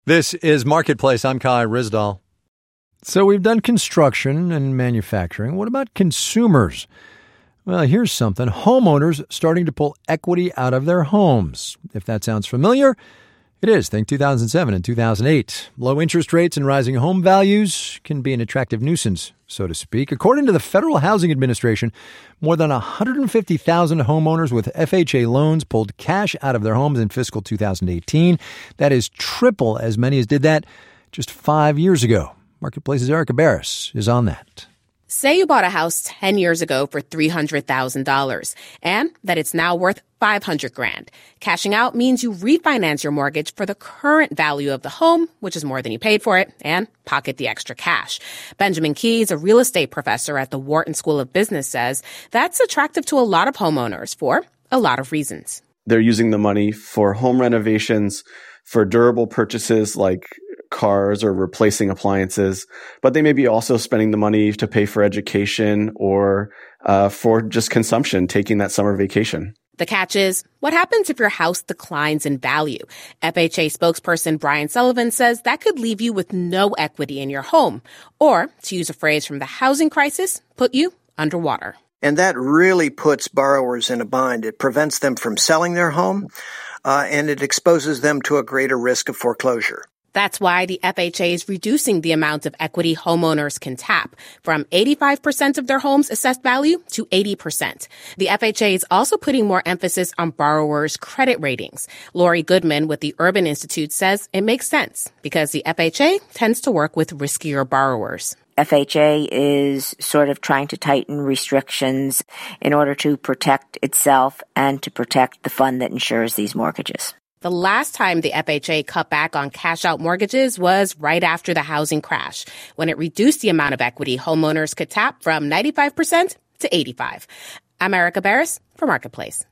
This is Marketplace. I'm Kai Ryssdal. So we've done construction and manufacturing. What about consumers? Well, here's something. Homeowners starting to pull equity out of their homes. If that sounds familiar, it is. Think 2007 and 2008. Low interest rates and rising home values can be an attractive nuisance, so to speak. According to the Federal Housing Administration, more than 150,000 homeowners with FHA loans pulled cash out of their homes in fiscal 2018. That is triple as many as did that just 5 years ago. Marketplace's Erica Barris is on that. Say you bought a house 10 years ago for $300,000 and that it's now worth $500,000. Cashing out means you refinance your mortgage for the current value of the home, which is more than you paid for it, and pocket the extra cash. Benjamin Keys, a real estate professor at the Wharton School of Business, says that's attractive to a lot of homeowners for a lot of reasons. They're using the money for home renovations, for durable purchases like cars or replacing appliances, but they may be also spending the money to pay for education or for just consumption, taking that summer vacation. The catch is, what happens if your house declines in value? FHA spokesperson Brian Sullivan says that could leave you with no equity in your home, or, to use a phrase from the housing crisis, put you underwater. And that really puts borrowers in a bind. It prevents them from selling their home, and it exposes them to a greater risk of foreclosure. That's why the FHA is reducing the amount of equity homeowners can tap from 85% of their home's assessed value to 80%. The FHA is also putting more emphasis on borrowers' credit ratings. Lori Goodman with the Urban Institute says it makes sense because the FHA tends to work with riskier borrowers. FHA is sort of trying to tighten restrictions in order to protect itself and to protect the fund that insures these mortgages. The last time the FHA cut back on cash-out mortgages was right after the housing crash, when it reduced the amount of equity homeowners could tap from 95% to 85%. I'm Erica Barris for Marketplace.